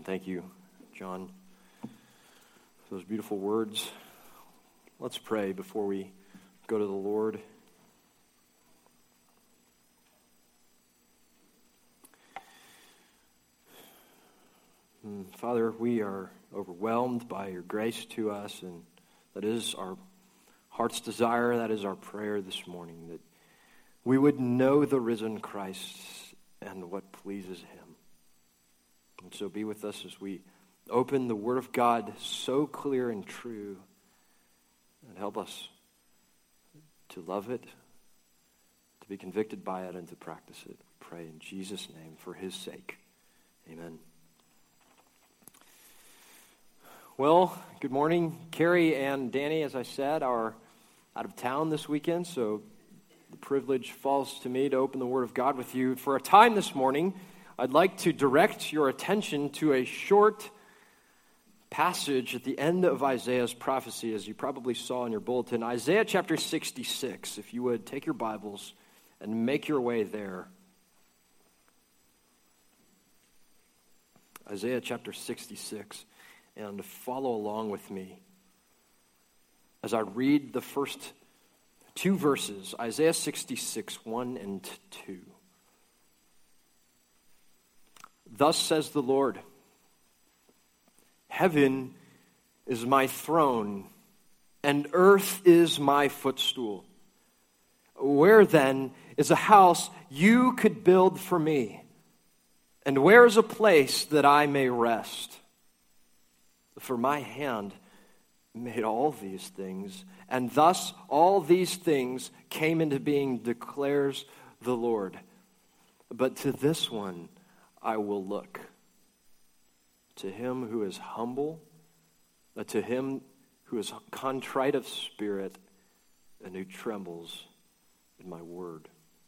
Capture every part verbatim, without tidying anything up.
Thank you, John, for those beautiful words. Let's pray before we go to the Lord. Father, we are overwhelmed by your grace to us, and that is our heart's desire, that is our prayer this morning, that we would know the risen Christ and what pleases him. And so be with us as we open the Word of God so clear and true, and help us to love it, to be convicted by it, and to practice it. We pray in Jesus' name for his sake. Amen. Well, good morning. Carrie and Danny, as I said, are out of town this weekend, so the privilege falls to me to open the Word of God with you. For a time this morning, I'd like to direct your attention to a short passage at the end of Isaiah's prophecy, as you probably saw in your bulletin. Isaiah chapter sixty-six, if you would, take your Bibles and make your way there. Isaiah chapter sixty-six. And follow along with me as I read the first two verses, Isaiah sixty-six, one and two. Thus says the Lord, heaven is my throne, and earth is my footstool. Where then is a house you could build for me? And where is a place that I may rest? For my hand made all these things, and thus all these things came into being, declares the Lord. But to this one I will look, to him who is humble, to him who is contrite of spirit, and who trembles in my word.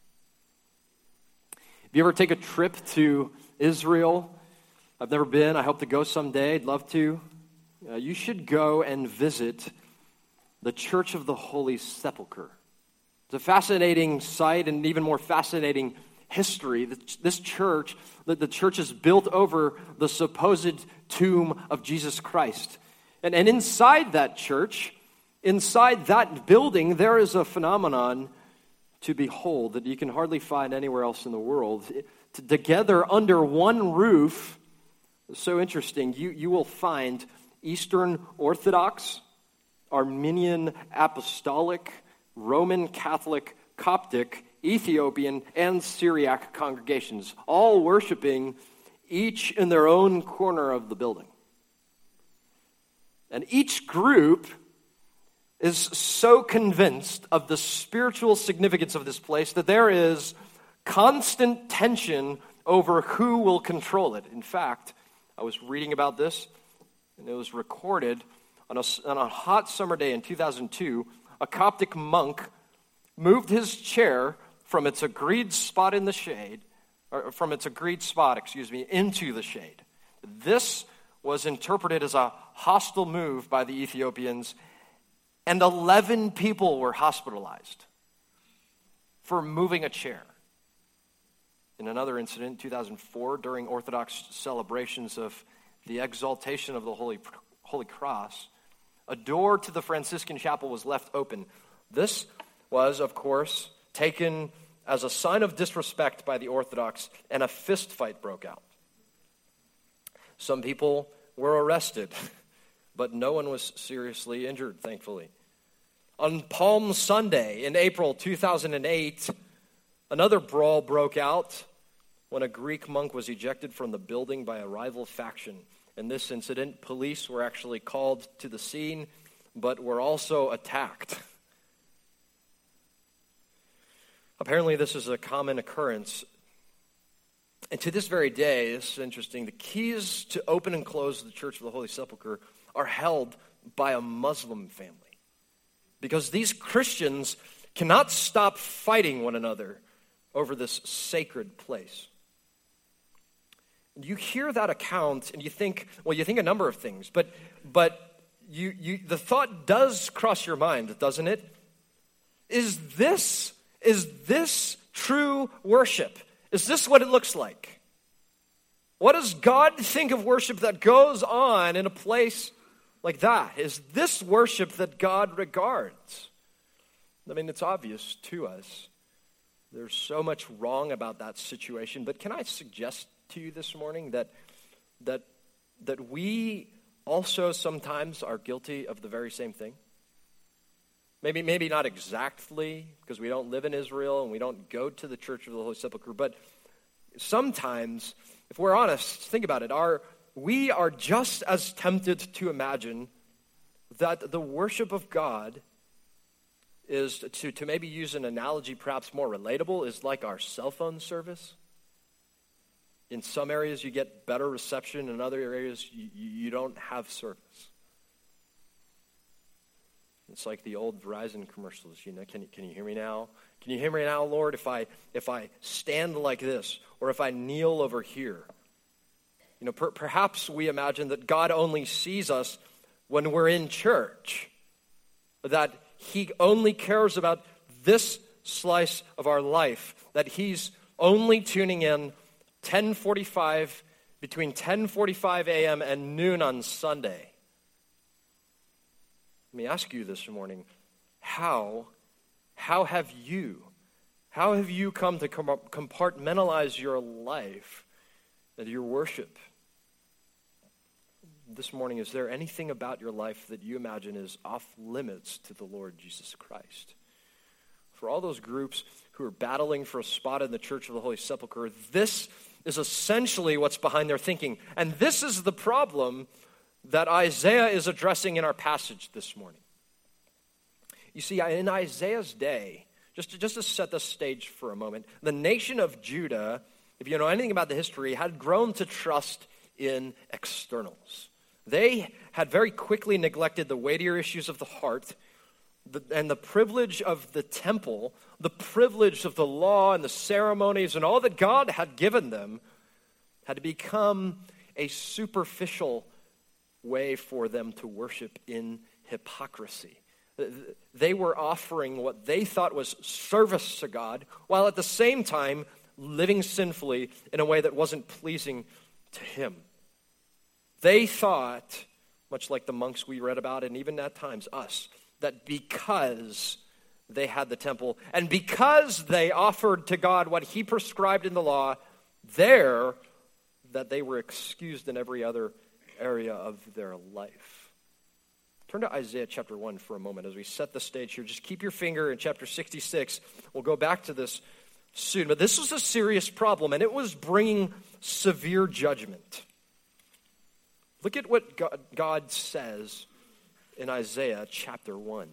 If you ever take a trip to Israel, I've never been, I hope to go someday, I'd love to. Uh, you should go and visit the Church of the Holy Sepulchre. It's a fascinating sight and even more fascinating history. This church, the church is built over the supposed tomb of Jesus Christ. And, and inside that church, inside that building, there is a phenomenon to behold that you can hardly find anywhere else in the world. Together under one roof, so interesting, you, you will find Eastern Orthodox, Armenian Apostolic, Roman Catholic, Coptic, Ethiopian, and Syriac congregations, all worshiping each in their own corner of the building. And each group is so convinced of the spiritual significance of this place that there is constant tension over who will control it. In fact, I was reading about this, and it was recorded on a, on a hot summer day in two thousand two. A Coptic monk moved his chair from its agreed spot in the shade, or from its agreed spot, excuse me, into the shade. This was interpreted as a hostile move by the Ethiopians, and eleven people were hospitalized for moving a chair. In another incident, two thousand four, during Orthodox celebrations of the exaltation of the Holy, Holy Cross, a door to the Franciscan chapel was left open. This was, of course, taken as a sign of disrespect by the Orthodox, and a fist fight broke out. Some people were arrested, but no one was seriously injured, thankfully. On Palm Sunday in April two thousand eight, another brawl broke out when a Greek monk was ejected from the building by a rival faction. In this incident, police were actually called to the scene, but were also attacked. Apparently, this is a common occurrence. And to this very day, this is interesting, the keys to open and close the Church of the Holy Sepulchre are held by a Muslim family. Because these Christians cannot stop fighting one another over this sacred place. You hear that account and you think, well, you think a number of things, but but you you the thought does cross your mind, doesn't it? Is this is this true worship? Is this what it looks like? What does God think of worship that goes on in a place like that? Is this worship that God regards? I mean, it's obvious to us. There's so much wrong about that situation. But can I suggest to you this morning that that that we also sometimes are guilty of the very same thing? Maybe, maybe not exactly, because we don't live in Israel and we don't go to the Church of the Holy Sepulchre, but sometimes, if we're honest, think about it, our, we are just as tempted to imagine that the worship of God is, to, to maybe use an analogy perhaps more relatable, is like our cell phone service. In some areas you get better reception, in other areas you, you don't have service. It's like the old Verizon commercials, you know, can you, can you hear me now? Can you hear me now, Lord, if I if I stand like this, or if I kneel over here? You know, per, perhaps we imagine that God only sees us when we're in church, that he only cares about this slice of our life, that he's only tuning in ten forty-five, between ten forty-five a.m. and noon on Sunday. Let me ask you this morning, how, how have you, how have you come to compartmentalize your life and your worship? This morning, is there anything about your life that you imagine is off limits to the Lord Jesus Christ? For all those groups who are battling for a spot in the Church of the Holy Sepulchre, this is essentially what's behind their thinking. And this is the problem that Isaiah is addressing in our passage this morning. You see, in Isaiah's day, just to, just to set the stage for a moment, the nation of Judah, if you know anything about the history, had grown to trust in externals. They had very quickly neglected the weightier issues of the heart, the, and the privilege of the temple, the privilege of the law and the ceremonies and all that God had given them had to become a superficial way for them to worship in hypocrisy. They were offering what they thought was service to God, while at the same time living sinfully in a way that wasn't pleasing to him. They thought, much like the monks we read about, and even at times us, that because they had the temple, and because they offered to God what he prescribed in the law, there, that they were excused in every other area of their life. Turn to Isaiah chapter one for a moment as we set the stage here. Just keep your finger in chapter sixty-six. We'll go back to this soon. But this was a serious problem, and it was bringing severe judgment. Look at what God, God says in Isaiah chapter one.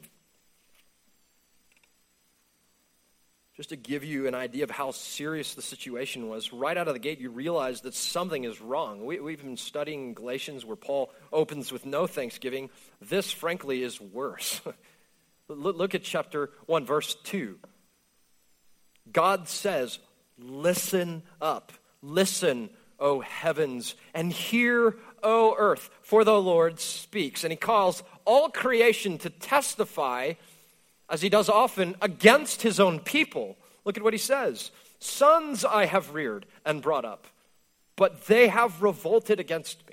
Just to give you an idea of how serious the situation was, right out of the gate you realize that something is wrong. We, we've been studying Galatians where Paul opens with no thanksgiving. This, frankly, is worse. look, look at chapter one, verse two. God says, listen up, listen, O heavens, and hear, O earth, for the Lord speaks. And he calls all creation to testify, as he does often, against his own people. Look at what he says. Sons I have reared and brought up, but they have revolted against me.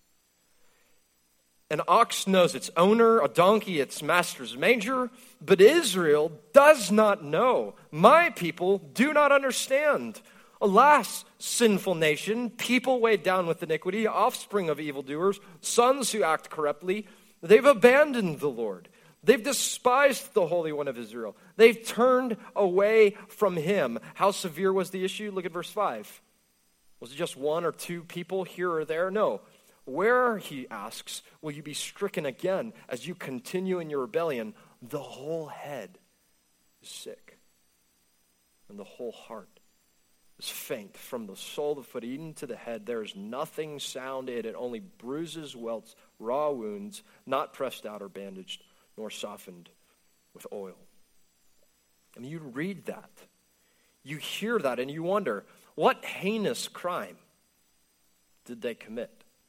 An ox knows its owner, a donkey its master's manger, but Israel does not know. My people do not understand. Alas, sinful nation, people weighed down with iniquity, offspring of evildoers, sons who act corruptly, they've abandoned the Lord. They've despised the Holy One of Israel. They've turned away from him. How severe was the issue? Look at verse five. Was it just one or two people here or there? No. Where, he asks, will you be stricken again as you continue in your rebellion? The whole head is sick, and the whole heart is faint. From the sole of the foot even to the head, there is nothing sound in it, only bruises, welts, raw wounds, not pressed out or bandaged, nor softened with oil. And you read that, you hear that, and you wonder, what heinous crime did they commit?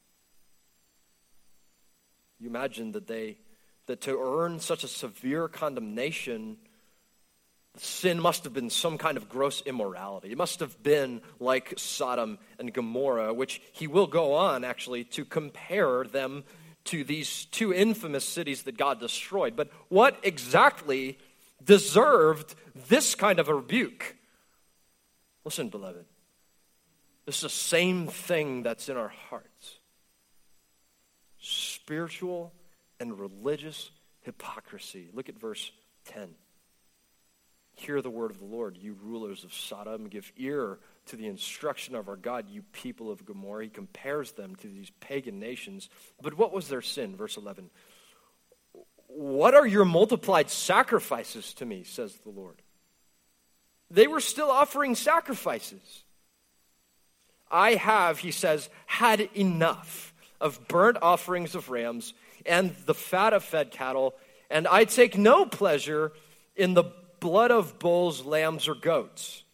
You imagine that they, that to earn such a severe condemnation, Sin must have been some kind of gross immorality. It must have been like Sodom and Gomorrah, which he will go on, actually, to compare them to these two infamous cities that God destroyed. But what exactly deserved this kind of a rebuke? Listen, beloved, this is the same thing that's in our hearts. Spiritual and religious hypocrisy. Look at verse ten. Hear the word of the Lord, you rulers of Sodom. Give ear to the instruction of our God, you people of Gomorrah. He compares them to these pagan nations. But what was their sin? Verse eleven. What are your multiplied sacrifices to me, says the Lord? They were still offering sacrifices. I have, he says, had enough of burnt offerings of rams and the fat of fed cattle, and I take no pleasure in the blood of bulls, lambs, or goats.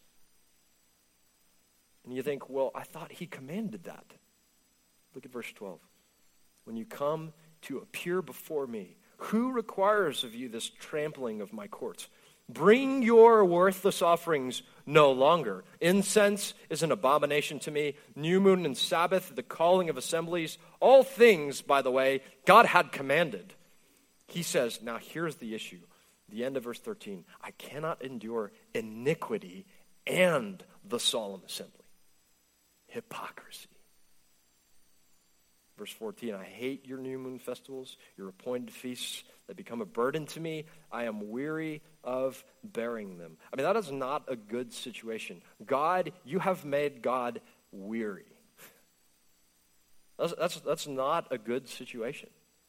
And you think, well, I thought he commanded that. Look at verse twelve. When you come to appear before me, who requires of you this trampling of my courts? Bring your worthless offerings no longer. Incense is an abomination to me. New moon and Sabbath, the calling of assemblies, all things, by the way, God had commanded. He says, now here's the issue. The end of verse thirteen, I cannot endure iniquity and the solemn assembly. Hypocrisy. Verse fourteen, I hate your new moon festivals, your appointed feasts that become a burden to me. I am weary of bearing them. I mean, that is not a good situation. God, you have made God weary. That's, that's, that's not a good situation.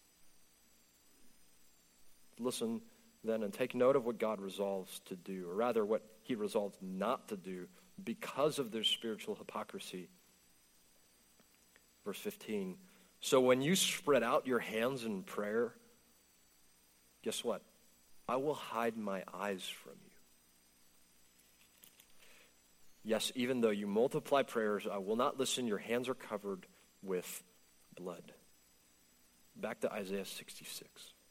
Listen then and take note of what God resolves to do, or rather what he resolves not to do because of their spiritual hypocrisy. Verse fifteen, so when you spread out your hands in prayer, guess what? I will hide my eyes from you. Yes, even though you multiply prayers, I will not listen. Your hands are covered with blood. Back to Isaiah sixty-six.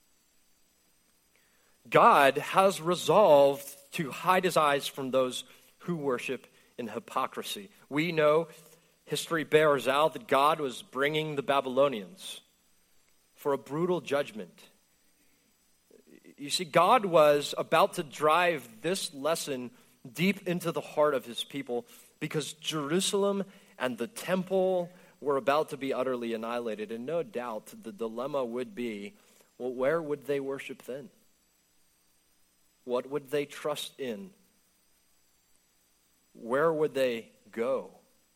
God has resolved to hide his eyes from those who worship in hypocrisy. We know, history bears out, that God was bringing the Babylonians for a brutal judgment. You see, God was about to drive this lesson deep into the heart of his people because Jerusalem and the temple were about to be utterly annihilated. And no doubt the dilemma would be, well, where would they worship then? What would they trust in? Where would they go?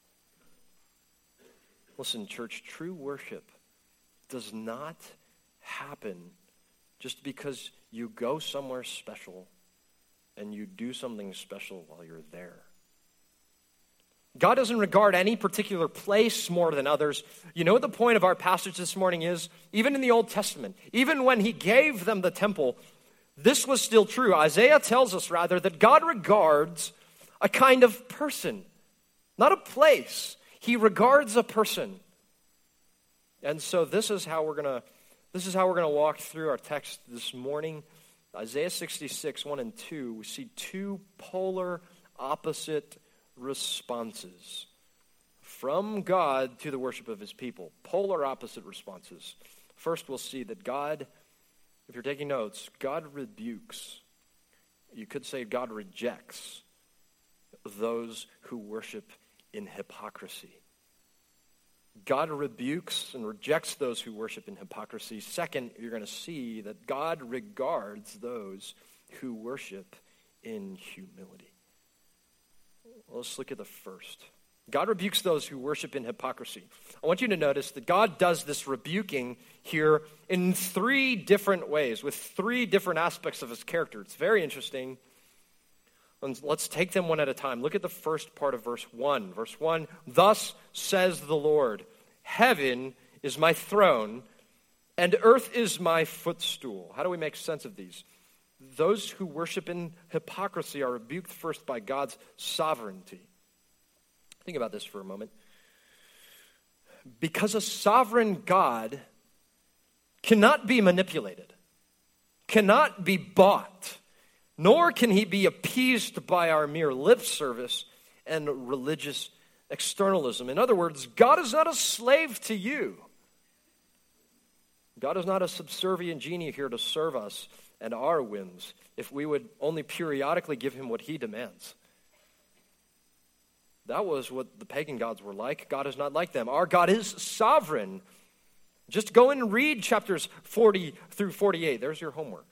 Listen, church, true worship does not happen just because you go somewhere special and you do something special while you're there. God doesn't regard any particular place more than others. You know what the point of our passage this morning is? Even in the Old Testament, even when he gave them the temple, this was still true. Isaiah tells us, rather, that God regards a kind of person, not a place. He regards a person. And so this is how we're going to this is how we're going to walk through our text this morning. Isaiah sixty-six, one and two, we see two polar opposite responses from God to the worship of his people. Polar opposite responses. First, we'll see that God, if you're taking notes, God rebukes. You could say God rejects those who worship in hypocrisy. God rebukes and rejects those who worship in hypocrisy. Second, you're going to see that God regards those who worship in humility. Well, let's look at the first. God rebukes those who worship in hypocrisy. I want you to notice that God does this rebuking here in three different ways, with three different aspects of his character. It's very interesting. Let's take them one at a time. Look at the first part of verse one. Verse one, thus says the Lord, heaven is my throne, and earth is my footstool. How do we make sense of these? Those who worship in hypocrisy are rebuked first by God's sovereignty. Think about this for a moment. Because a sovereign God cannot be manipulated, cannot be bought, nor can he be appeased by our mere lip service and religious externalism. In other words, God is not a slave to you. God is not a subservient genie here to serve us and our whims if we would only periodically give him what he demands. That was what the pagan gods were like. God is not like them. Our God is sovereign. Just go and read chapters forty through forty-eight. There's your homework.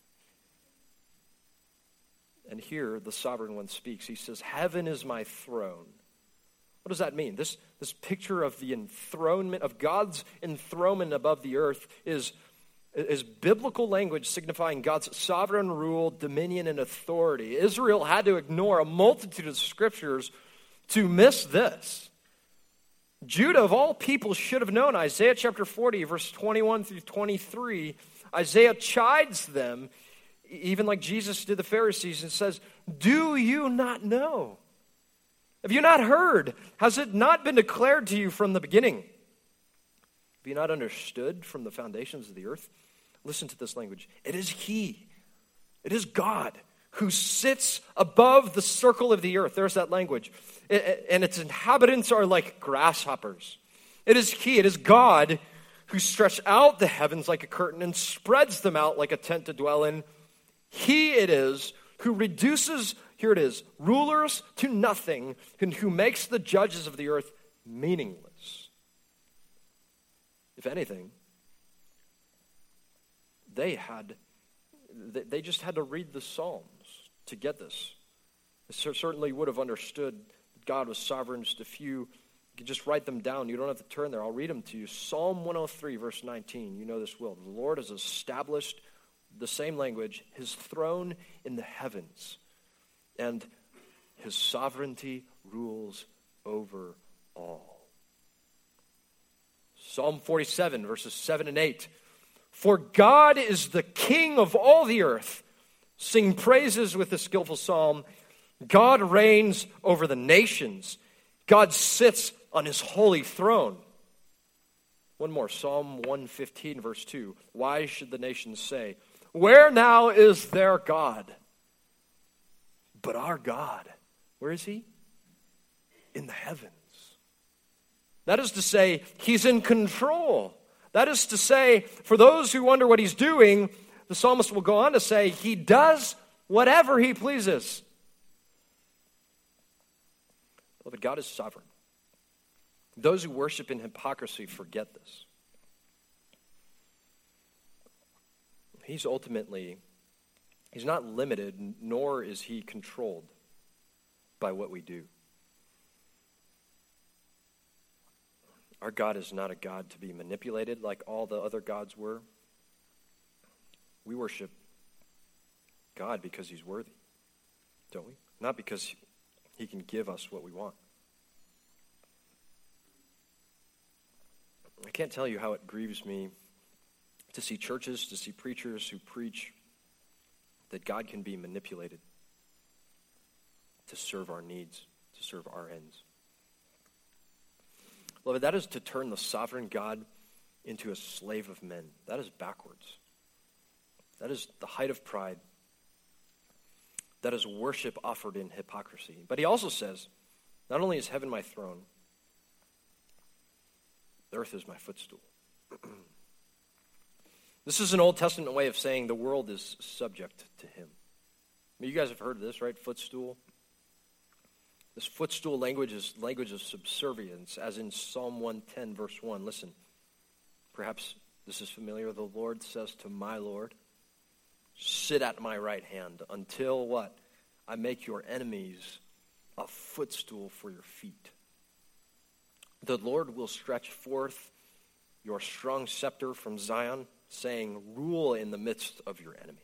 And here the sovereign one speaks. He says, heaven is my throne. What does that mean? This, this picture of the enthronement, of God's enthronement above the earth is, is biblical language signifying God's sovereign rule, dominion, and authority. Israel had to ignore a multitude of scriptures to miss this. Judah, of all people, should have known. Isaiah chapter forty, verse twenty-one through twenty-three, Isaiah chides them, even like Jesus did the Pharisees, and says, do you not know? Have you not heard? Has it not been declared to you from the beginning? Have you not understood from the foundations of the earth? Listen to this language. It is he, it is God, who sits above the circle of the earth. There's that language. And its inhabitants are like grasshoppers. It is he, it is God, who stretched out the heavens like a curtain and spreads them out like a tent to dwell in. He it is who reduces, here it is, rulers to nothing, and who makes the judges of the earth meaningless. If anything, they had, they just had to read the Psalms to get this. They certainly would have understood that God was sovereign. Just a few, you can just write them down. You don't have to turn there. I'll read them to you. Psalm one oh three, verse nineteen. You know this well. The Lord has established, the same language, his throne in the heavens, and his sovereignty rules over all. Psalm forty-seven, verses seven and eight. For God is the King of all the earth. Sing praises with the skillful psalm. God reigns over the nations. God sits on his holy throne. One more, Psalm one fifteen, verse two. Why should the nations say, where now is their God? But our God, where is he? In the heavens. That is to say, he's in control. That is to say, for those who wonder what he's doing, the psalmist will go on to say, he does whatever he pleases. Beloved, God is sovereign. Those who worship in hypocrisy forget this. He's ultimately, he's not limited, nor is he controlled by what we do. Our God is not a God to be manipulated like all the other gods were. We worship God because he's worthy, don't we? Not because he can give us what we want. I can't tell you how it grieves me to see churches, to see preachers who preach that God can be manipulated to serve our needs, to serve our ends. Beloved, that is to turn the sovereign God into a slave of men. That is backwards. That is the height of pride. That is worship offered in hypocrisy. But he also says, not only is heaven my throne, the earth is my footstool. This is an Old Testament way of saying the world is subject to him. I mean, you guys have heard of this, right? Footstool. This footstool language is language of subservience, as in Psalm one ten, verse one. Listen, perhaps this is familiar. The Lord says to my Lord, sit at my right hand until what? I make your enemies a footstool for your feet. The Lord will stretch forth your strong scepter from Zion, saying, rule in the midst of your enemies.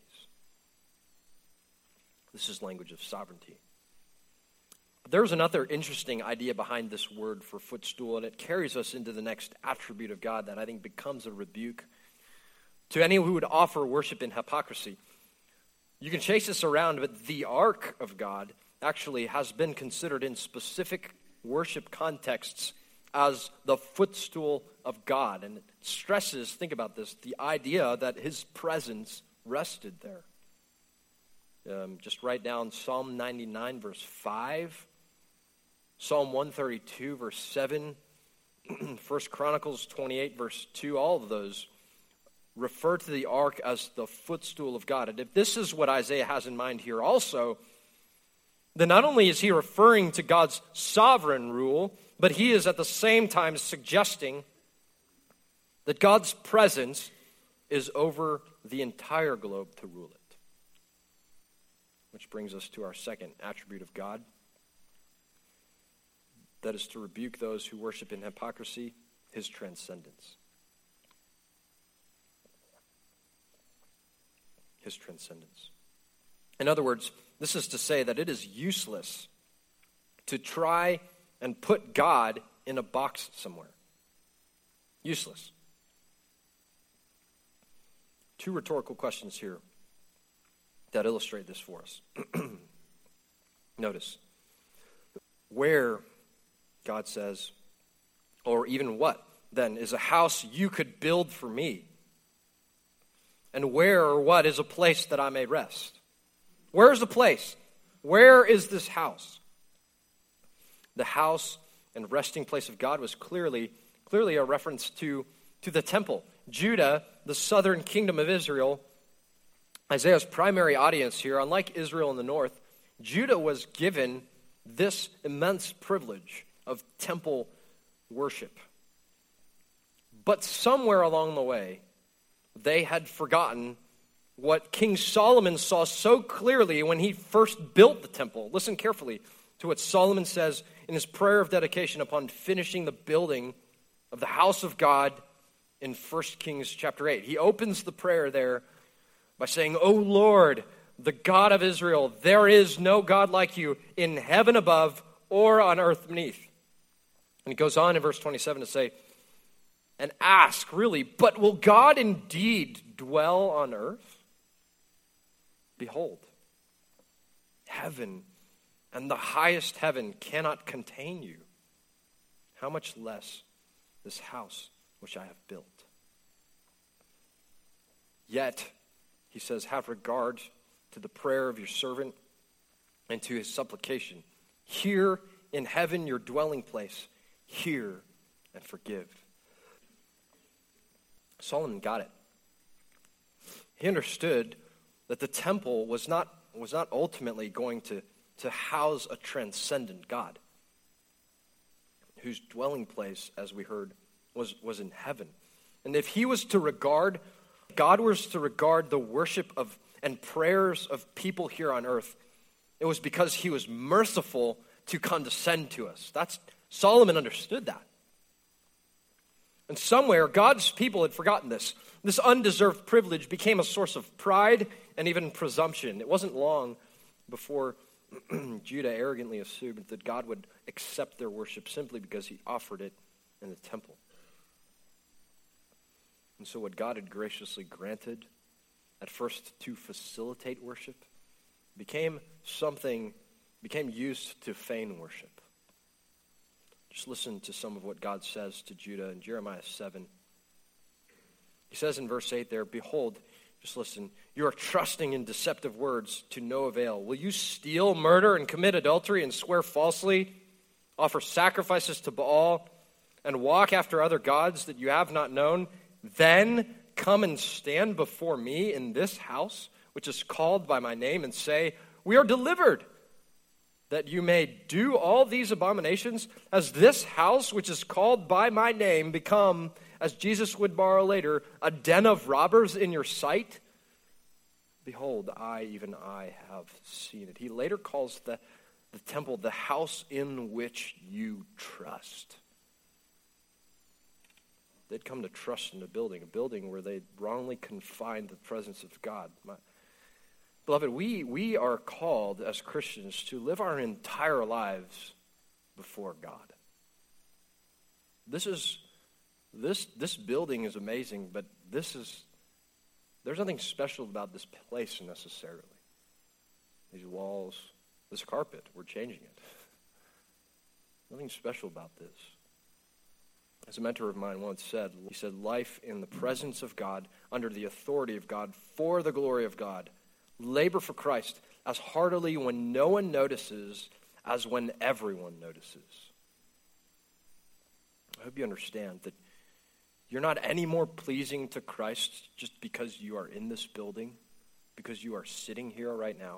This is language of sovereignty. There's another interesting idea behind this word for footstool, and it carries us into the next attribute of God that I think becomes a rebuke to anyone who would offer worship in hypocrisy. You can chase this around, but the ark of God actually has been considered in specific worship contexts as the footstool of God. And it stresses, think about this, the idea that his presence rested there. Um, just write down Psalm ninety-nine, verse five, Psalm one thirty-two, verse seven, First Chronicles twenty-eight, verse two. All of those refer to the ark as the footstool of God. And if this is what Isaiah has in mind here also, then not only is he referring to God's sovereign rule, but he is at the same time suggesting that God's presence is over the entire globe to rule it. Which brings us to our second attribute of God. That is to rebuke those who worship in hypocrisy, his transcendence. His transcendence. In other words, this is to say that it is useless to try and put God in a box somewhere. Useless. Two rhetorical questions here that illustrate this for us. Notice, where, God says, or even what, then, is a house you could build for me? And where or what is a place that I may rest? Where is the place? Where is this house? The house and resting place of God was clearly, clearly a reference to, to the temple. Judah, the southern kingdom of Israel, Isaiah's primary audience here, unlike Israel in the north, Judah was given this immense privilege of temple worship. But somewhere along the way, they had forgotten what King Solomon saw so clearly when he first built the temple. Listen carefully to what Solomon says in his prayer of dedication upon finishing the building of the house of God in First Kings chapter eight. He opens the prayer there by saying, "O Lord, the God of Israel, there is no God like you in heaven above or on earth beneath." And he goes on in verse twenty-seven to say, and ask, really, but will God indeed dwell on earth? Behold, heaven and the highest heaven cannot contain you. How much less this house which I have built? Yet, he says, have regard to the prayer of your servant and to his supplication. Here in heaven your dwelling place. Hear and forgive. Solomon got it. He understood that the temple was not, was not ultimately going to, to house a transcendent God, whose dwelling place, as we heard, was, was in heaven. And if he was to regard, God was to regard the worship of and prayers of people here on earth, it was because he was merciful to condescend to us. That's Solomon understood that. And somewhere, God's people had forgotten this. This undeserved privilege became a source of pride and even presumption. It wasn't long before Judah arrogantly assumed that God would accept their worship simply because he offered it in the temple. And so what God had graciously granted, at first to facilitate worship, became something, became used to feign worship. Just listen to some of what God says to Judah in Jeremiah seven. He says in verse eight there, behold, just listen, you are trusting in deceptive words to no avail. Will you steal, murder, and commit adultery and swear falsely, offer sacrifices to Baal, and walk after other gods that you have not known? Then come and stand before me in this house, which is called by my name, and say, we are delivered, that you may do all these abominations. Has this house, which is called by my name, become, as Jesus would borrow later, a den of robbers in your sight? Behold, I, even I, have seen it. He later calls the, the temple the house in which you trust. They'd come to trust in a building, a building where they wrongly confined the presence of God. My, beloved, we, we are called as Christians to live our entire lives before God. This is this this building is amazing, but this is there's nothing special about this place necessarily. These walls, this carpet, we're changing it. Nothing special about this. As a mentor of mine once said, he said, life in the presence of God, under the authority of God, for the glory of God, Labor for Christ as heartily when no one notices as when everyone notices. I hope you understand that you're not any more pleasing to Christ just because you are in this building, because you are sitting here right now.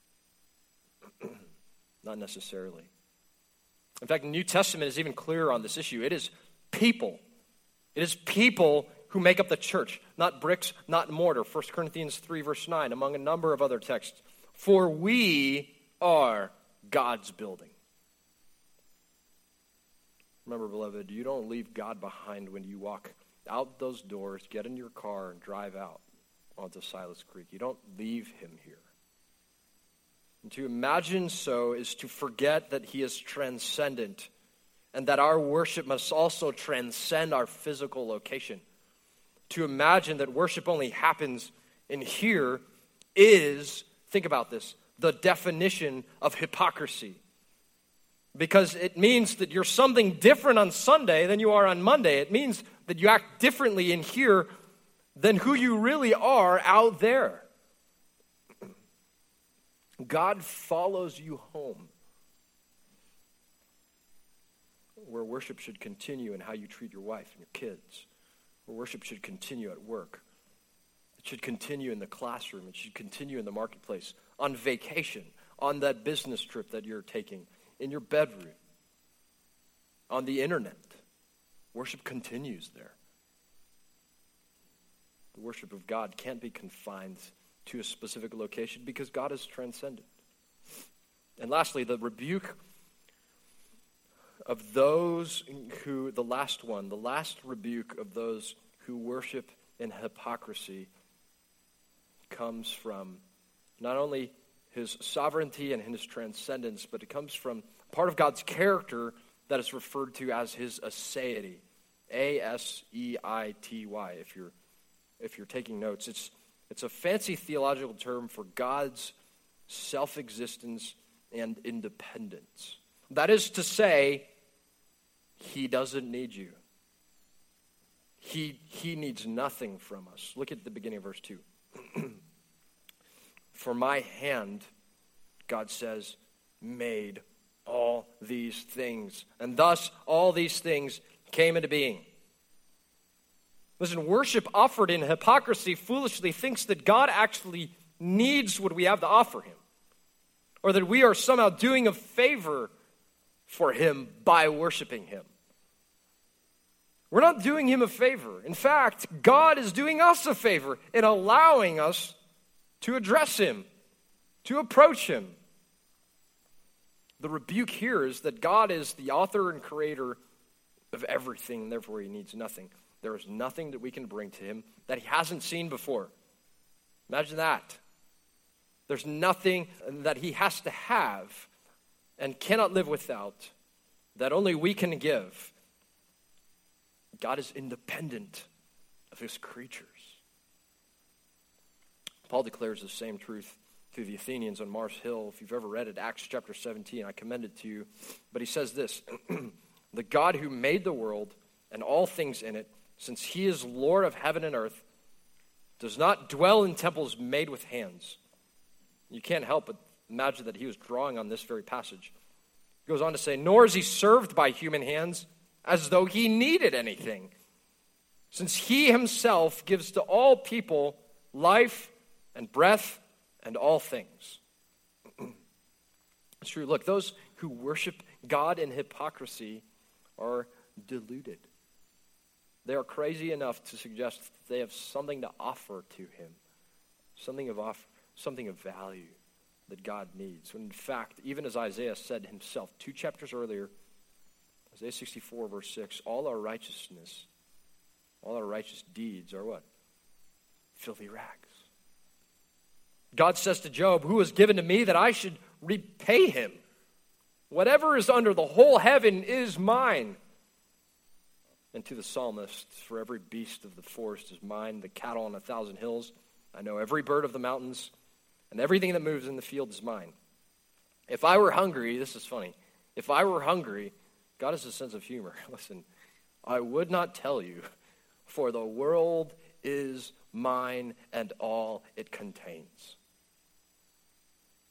Not necessarily. In fact, the New Testament is even clearer on this issue. It is people. It is people who make up the church, not bricks, not mortar. First Corinthians three, verse nine, among a number of other texts. For we are God's building. Remember, beloved, you don't leave God behind when you walk out those doors, get in your car, and drive out onto Silas Creek. You don't leave him here. And to imagine so is to forget that he is transcendent and that our worship must also transcend our physical location. To imagine that worship only happens in here is, think about this, the definition of hypocrisy. Because it means that you're something different on Sunday than you are on Monday. It means that you act differently in here than who you really are out there. God follows you home, where worship should continue in how you treat your wife and your kids, where worship should continue at work. It should continue in the classroom. It should continue in the marketplace, on vacation, on that business trip that you're taking, in your bedroom, on the internet. Worship continues there. The worship of God can't be confined to a specific location because God is transcendent. And lastly, the rebuke of those who, the last one, the last rebuke of those who worship in hypocrisy comes from not only his sovereignty and his transcendence, but it comes from part of God's character that is referred to as his aseity. A S E I T Y, if you're if you're taking notes. It's it's a fancy theological term for God's self-existence and independence. That is to say, he doesn't need you. He, he needs nothing from us. Look at the beginning of verse two. For my hand, God says, made all these things. And thus all these things came into being. Listen, worship offered in hypocrisy foolishly thinks that God actually needs what we have to offer him, or that we are somehow doing a favor for him by worshiping him. We're not doing him a favor. In fact, God is doing us a favor in allowing us to address him, to approach him. The rebuke here is that God is the author and creator of everything, and therefore he needs nothing. There is nothing that we can bring to him that he hasn't seen before. Imagine that. There's nothing that he has to have and cannot live without that only we can give. God is independent of his creatures. Paul declares the same truth to the Athenians on Mars Hill. If you've ever read it, Acts chapter seventeen, I commend it to you. But he says this, the God who made the world and all things in it, since he is Lord of heaven and earth, does not dwell in temples made with hands. You can't help but imagine that he was drawing on this very passage. He goes on to say, nor is he served by human hands as though he needed anything, since he himself gives to all people life and breath and all things. It's true. Look, those who worship God in hypocrisy are deluded. They are crazy enough to suggest that they have something to offer to him, something of off, something of value that God needs. When in fact, even as Isaiah said himself two chapters earlier, Isaiah sixty-four, verse six, all our righteousness, all our righteous deeds are what? Filthy rags. God says to Job, who was given to me that I should repay him? Whatever is under the whole heaven is mine. And to the psalmist, for every beast of the forest is mine, the cattle on a thousand hills. I know every bird of the mountains, and everything that moves in the field is mine. If I were hungry, this is funny, if I were hungry, God has a sense of humor. Listen, I would not tell you, for the world is mine and all it contains.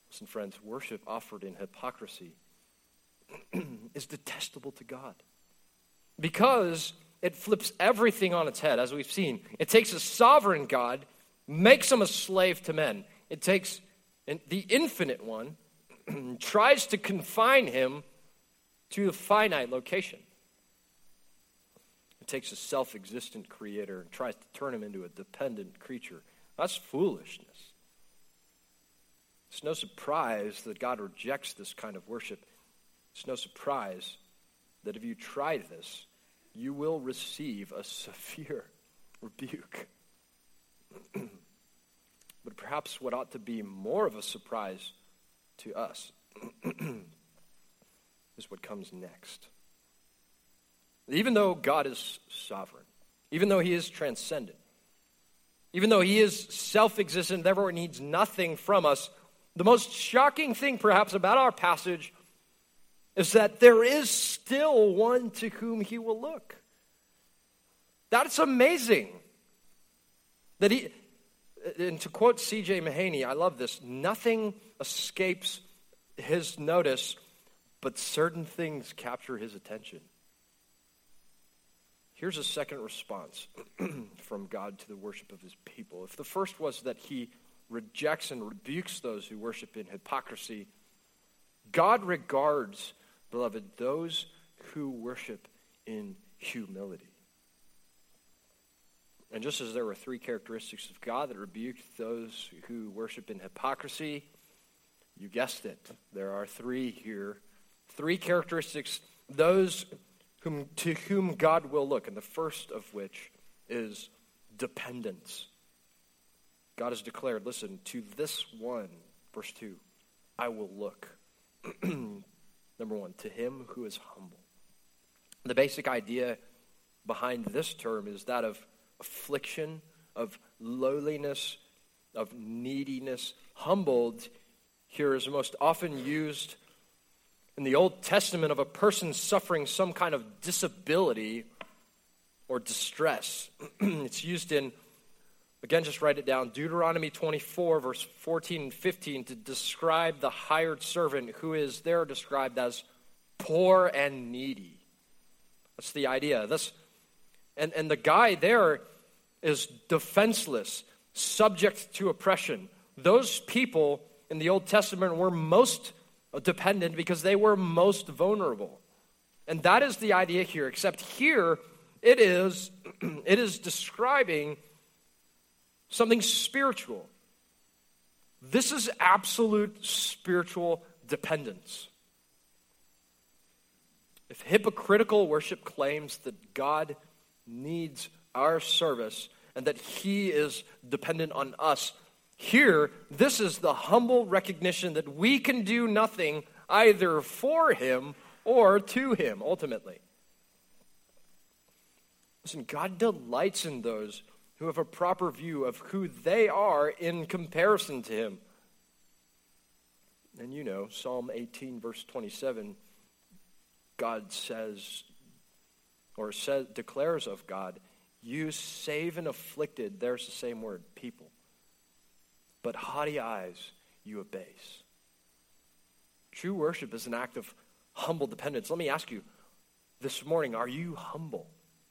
Listen, friends, worship offered in hypocrisy is detestable to God because it flips everything on its head, as we've seen. It takes a sovereign God, makes him a slave to men. It takes the infinite one, tries to confine him to a finite location. It takes a self-existent creator and tries to turn him into a dependent creature. That's foolishness. It's no surprise that God rejects this kind of worship. It's no surprise that if you try this, you will receive a severe rebuke. But perhaps what ought to be more of a surprise to us is what comes next. Even though God is sovereign, even though he is transcendent, even though he is self-existent, therefore needs nothing from us, the most shocking thing perhaps about our passage is that there is still one to whom he will look. That's amazing. That he, and to quote C J Mahaney, I love this, nothing escapes his notice, but certain things capture his attention. Here's a second response from God to the worship of his people. If the first was that he rejects and rebukes those who worship in hypocrisy, God regards, beloved, those who worship in humility. And just as there were three characteristics of God that rebuked those who worship in hypocrisy, you guessed it, there are three here. Three characteristics, those whom, to whom God will look, and the first of which is dependence. God has declared, listen, to this one, verse two, I will look. Number one, to him who is humble. The basic idea behind this term is that of affliction, of lowliness, of neediness. Humbled here is most often used in the Old Testament of a person suffering some kind of disability or distress. It's used in, again, just write it down, Deuteronomy twenty-four, verse fourteen and fifteen, to describe the hired servant who is there described as poor and needy. That's the idea. This, and, and the guy there is defenseless, subject to oppression. Those people in the Old Testament were most dependent because they were most vulnerable. And that is the idea here, except here it is, it is describing something spiritual. This is absolute spiritual dependence. If hypocritical worship claims that God needs our service and that he is dependent on us, here, this is the humble recognition that we can do nothing either for him or to him, ultimately. Listen, God delights in those who have a proper view of who they are in comparison to him. And you know, Psalm eighteen, verse twenty-seven, God says, or says, declares of God, you save an afflicted, there's the same word, people. But haughty eyes you abase. True worship is an act of humble dependence. Let me ask you this morning, are you humble?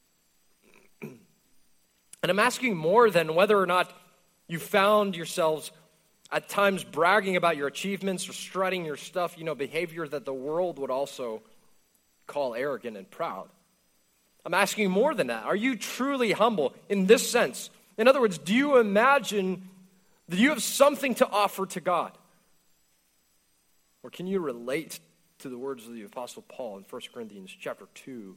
And I'm asking more than whether or not you found yourselves at times bragging about your achievements or strutting your stuff, you know, behavior that the world would also call arrogant and proud. I'm asking you more than that. Are you truly humble in this sense? In other words, do you imagine that you have something to offer to God? Or can you relate to the words of the Apostle Paul in First Corinthians chapter two?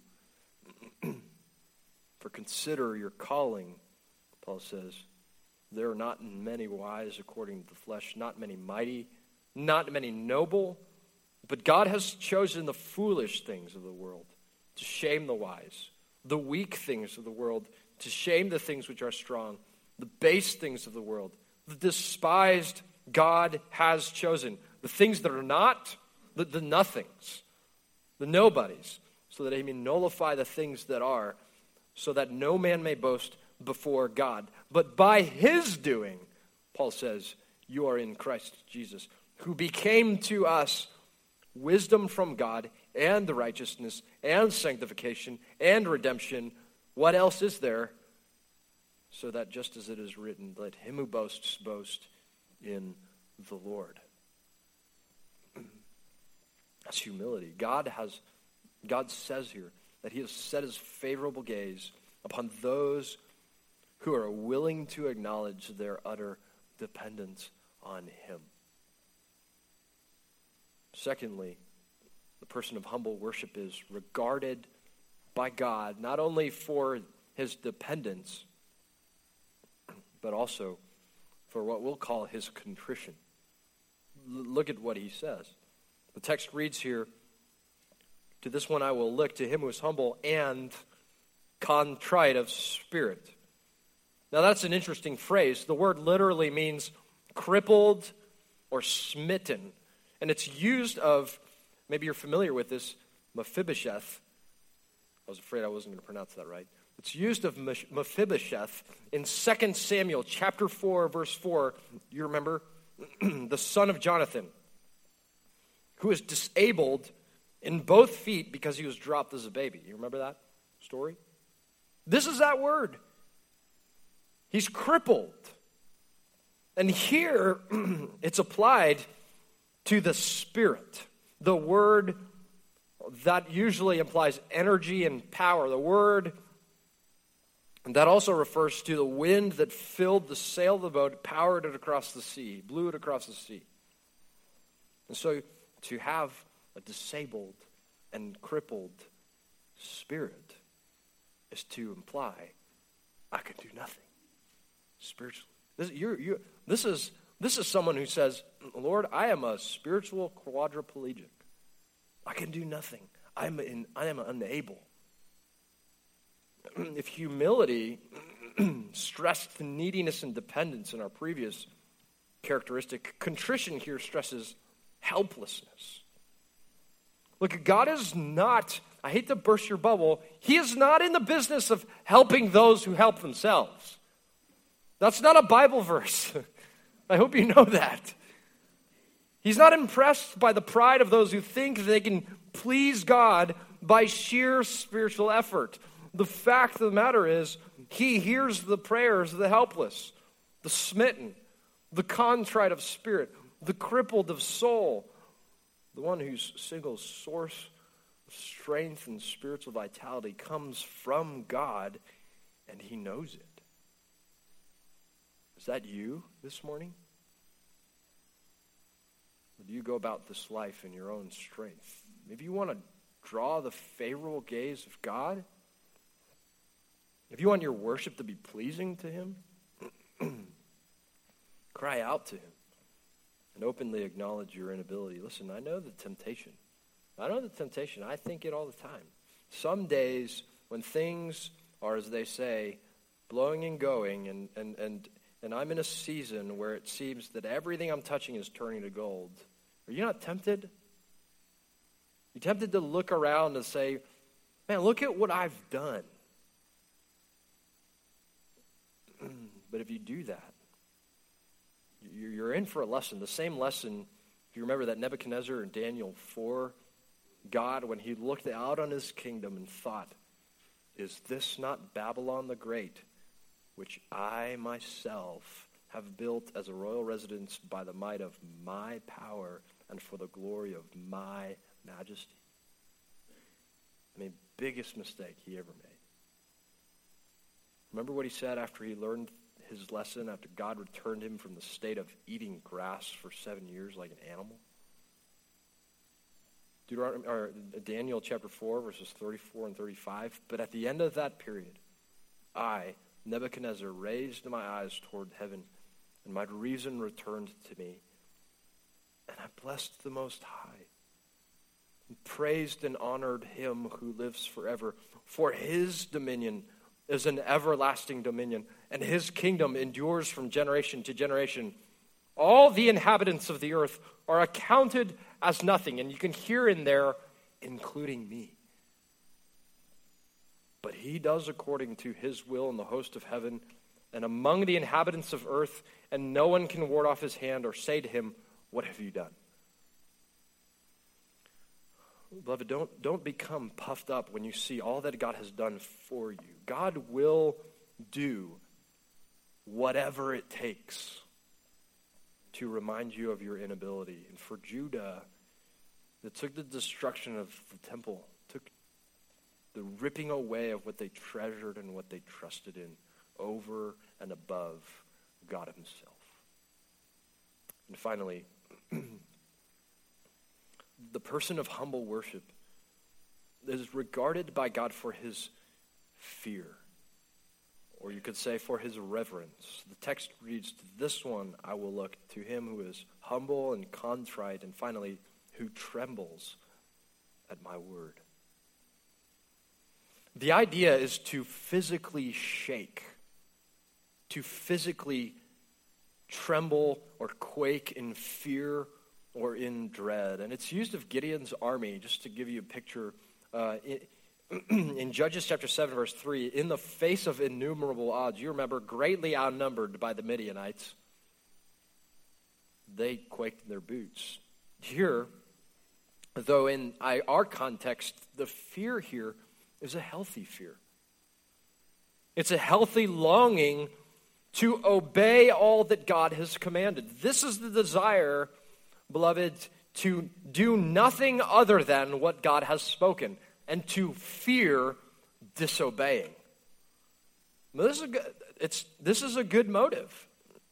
For consider your calling, Paul says. There are not many wise according to the flesh, not many mighty, not many noble, but God has chosen the foolish things of the world to shame the wise, the weak things of the world to shame the things which are strong, the base things of the world, the despised God has chosen, the things that are not, the, the nothings, the nobodies, so that he may nullify the things that are, so that no man may boast before God. But by his doing, Paul says, you are in Christ Jesus, who became to us wisdom from God and the righteousness and sanctification and redemption. What else is there? So that just as it is written, let him who boasts boast in the Lord. That's humility. God has, God says here that he has set his favorable gaze upon those who are willing to acknowledge their utter dependence on him. Secondly, the person of humble worship is regarded by God not only for his dependence, but also for what we'll call his contrition. L- look at what he says. The text reads here, to this one I will look, to him who is humble and contrite of spirit. Now that's an interesting phrase. The word literally means crippled or smitten. And it's used of, maybe you're familiar with this, Mephibosheth. I was afraid I wasn't going to pronounce that right. It's used of Mephibosheth in Second Samuel chapter four, verse four. You remember? The son of Jonathan, who is disabled in both feet because he was dropped as a baby. You remember that story? This is that word. He's crippled. And here it's applied to the spirit. The word that usually implies energy and power. The word that also refers to the wind that filled the sail of the boat, powered it across the sea, blew it across the sea. And so to have a disabled and crippled spirit is to imply, I could do nothing spiritually. This, you're, you're, this, is, this is someone who says, Lord, I am a spiritual quadriplegic. I can do nothing. I am, in, I am unable. If humility stressed neediness and dependence in our previous characteristic, contrition here stresses helplessness. Look, God is not, I hate to burst your bubble, he is not in the business of helping those who help themselves. That's not a Bible verse. I hope you know that. He's not impressed by the pride of those who think they can please God by sheer spiritual effort. The fact of the matter is, he hears the prayers of the helpless, the smitten, the contrite of spirit, the crippled of soul, the one whose single source of strength and spiritual vitality comes from God, and he knows it. Is that you this morning? Or do you go about this life in your own strength? Maybe you want to draw the favorable gaze of God. If you want your worship to be pleasing to him, cry out to him and openly acknowledge your inability. Listen, I know the temptation. I know the temptation. I think it all the time. Some days when things are, as they say, blowing and going, and, and, and, and I'm in a season where it seems that everything I'm touching is turning to gold. Are you not tempted? You're tempted to look around and say, man, look at what I've done. But if you do that, you're in for a lesson. The same lesson, if you remember that Nebuchadnezzar in Daniel four, God, when he looked out on his kingdom and thought, is this not Babylon the Great, which I myself have built as a royal residence by the might of my power and for the glory of my majesty? I mean, biggest mistake he ever made. Remember what he said after he learned his lesson, after God returned him from the state of eating grass for seven years like an animal? Deuteronomy, or Daniel chapter four, verses thirty-four and thirty-five. But at the end of that period, I, Nebuchadnezzar, raised my eyes toward heaven, and my reason returned to me. And I blessed the Most High, and praised and honored him who lives forever, for his dominion is an everlasting dominion, and his kingdom endures from generation to generation. All the inhabitants of the earth are accounted as nothing, and you can hear in there, including me. But he does according to his will in the host of heaven and among the inhabitants of earth, and no one can ward off his hand or say to him, What have you done? Beloved, don't, don't become puffed up when you see all that God has done for you. God will do whatever it takes to remind you of your inability. And for Judah, it took the destruction of the temple, took the ripping away of what they treasured and what they trusted in over and above God himself. And finally, the person of humble worship is regarded by God for his fear, or you could say for his reverence. The text reads, "To this one I will look, to him who is humble and contrite, and finally, who trembles at my word." The idea is to physically shake, to physically tremble or quake in fear or in dread. And it's used of Gideon's army, just to give you a picture. Uh, in, in Judges chapter seven, verse three, in the face of innumerable odds, you remember, greatly outnumbered by the Midianites, they quaked in their boots. Here, though in our context, the fear here is a healthy fear. It's a healthy longing to obey all that God has commanded. This is the desire, beloved, to do nothing other than what God has spoken and to fear disobeying. Now, this is a good, it's, this is a good motive.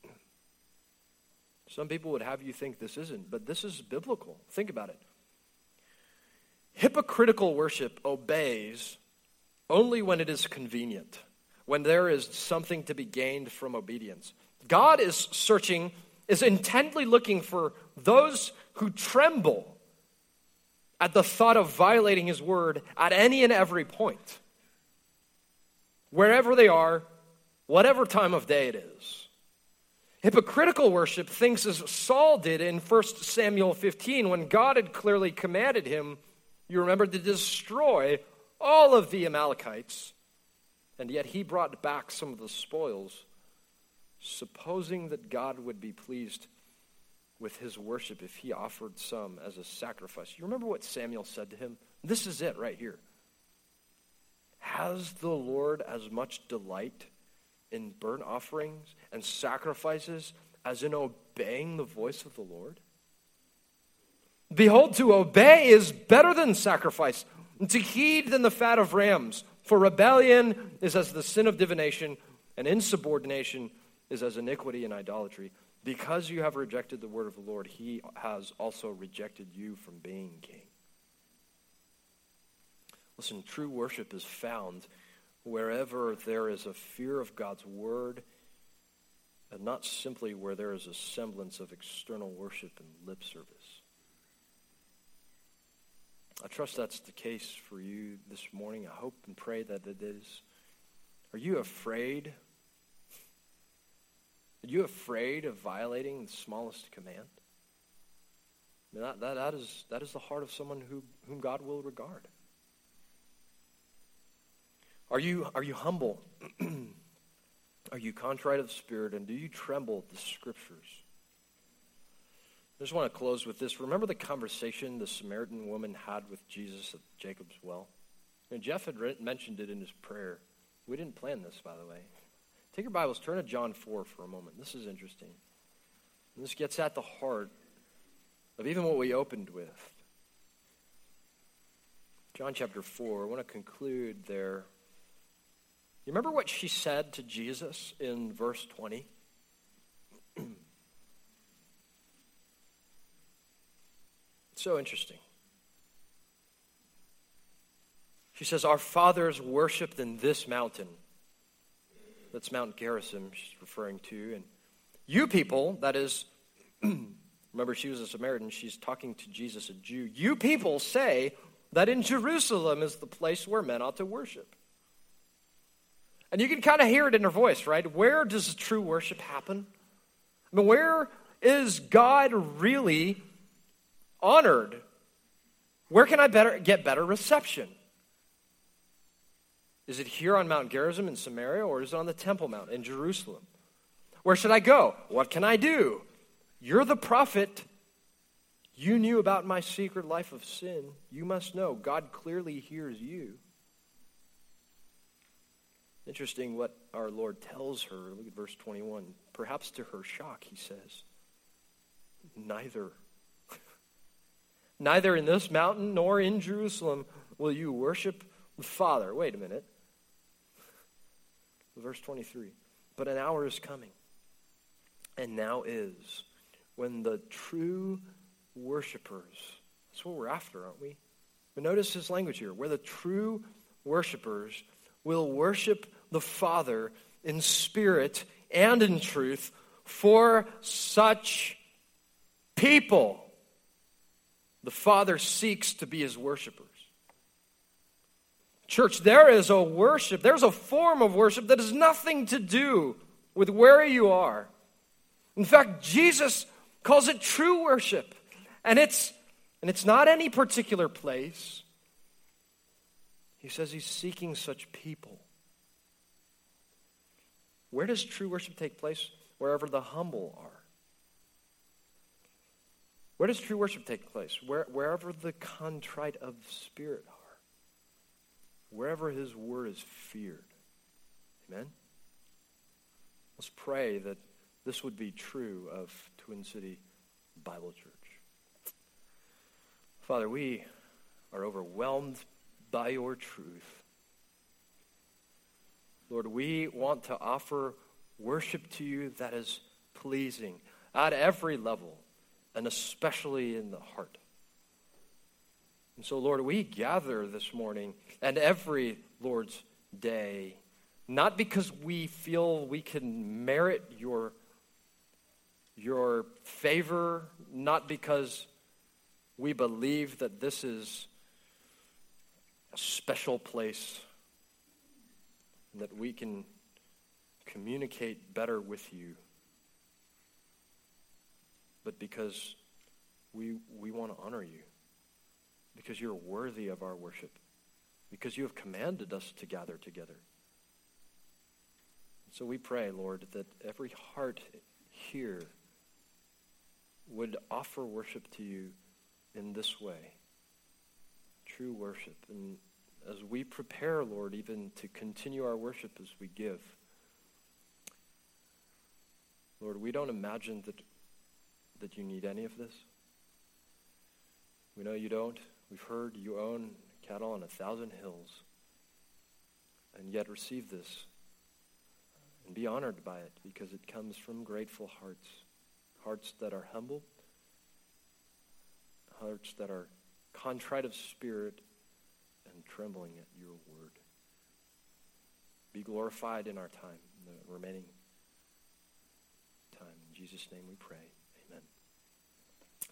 Some people would have you think this isn't, but this is biblical. Think about it. Hypocritical worship obeys only when it is convenient, when there is something to be gained from obedience. God is searching, is intently looking for those who tremble at the thought of violating his word at any and every point, wherever they are, whatever time of day it is. Hypocritical worship thinks as Saul did in First Samuel fifteen, when God had clearly commanded him, you remember, to destroy all of the Amalekites, and yet he brought back some of the spoils, supposing that God would be pleased with his worship if he offered some as a sacrifice. You remember what Samuel said to him? This is it right here. Has the Lord as much delight in burnt offerings and sacrifices as in obeying the voice of the Lord? Behold, to obey is better than sacrifice, and to heed than the fat of rams. For rebellion is as the sin of divination, and insubordination is as iniquity and idolatry. Because you have rejected the word of the Lord, he has also rejected you from being king. Listen, true worship is found wherever there is a fear of God's word, and not simply where there is a semblance of external worship and lip service. I trust that's the case for you this morning. I hope and pray that it is. Are you afraid? Are you afraid of violating the smallest command? I mean, that, that, that, is, that is the heart of someone who, whom God will regard. Are you, are you humble? Are you contrite of spirit? And do you tremble at the scriptures? I just want to close with this. Remember the conversation the Samaritan woman had with Jesus at Jacob's well? And Jeff had re- mentioned it in his prayer. We didn't plan this, by the way. Take your Bibles, turn to John four for a moment. This is interesting. And this gets at the heart of even what we opened with. John chapter four, I want to conclude there. You remember what she said to Jesus in verse twenty? It's so interesting. She says, our fathers worshipped in this mountain. That's Mount Gerizim she's referring to. And you people, that is, remember she was a Samaritan, she's talking to Jesus, a Jew. You people say that in Jerusalem is the place where men ought to worship. And you can kind of hear it in her voice, right? Where does true worship happen? I mean, where is God really honored? Where can I better get better reception? Is it here on Mount Gerizim in Samaria, or is it on the Temple Mount in Jerusalem? Where should I go? What can I do? You're the prophet You knew about my secret life of sin. You must know God clearly hears you. Interesting what our Lord tells her. Look at verse twenty-one. Perhaps to her shock, he says, neither. Neither in this mountain nor in Jerusalem will you worship the Father. Wait a minute. Verse twenty-three. But an hour is coming, and now is, when the true worshipers, that's what we're after, aren't we? But notice his language here, where the true worshipers will worship the Father in spirit and in truth. For such people, the Father seeks to be his worshipers. Church, there is a worship, there's a form of worship that has nothing to do with where you are. In fact, Jesus calls it true worship. And it's and it's not any particular place. He says he's seeking such people. Where does true worship take place? Wherever the humble are. Where does true worship take place? Where, wherever the contrite of spirit are. Wherever his word is feared. Amen? Let's pray that this would be true of Twin City Bible Church. Father, we are overwhelmed by your truth. Lord, we want to offer worship to you that is pleasing at every level, and especially in the heart. And so, Lord, we gather this morning and every Lord's day, not because we feel we can merit your, your favor, not because we believe that this is a special place, that we can communicate better with you, but because we we want to honor you, because you're worthy of our worship, because you have commanded us to gather together. So we pray, Lord, that every heart here would offer worship to you in this way, true worship. And as we prepare, Lord, even to continue our worship as we give, Lord, we don't imagine that, that you need any of this. We know you don't. We've heard you own cattle on a thousand hills, and yet receive this and be honored by it, because it comes from grateful hearts, hearts that are humble, hearts that are contrite of spirit and trembling at your word. Be glorified in our time, in the remaining time. In Jesus' name we pray. Amen.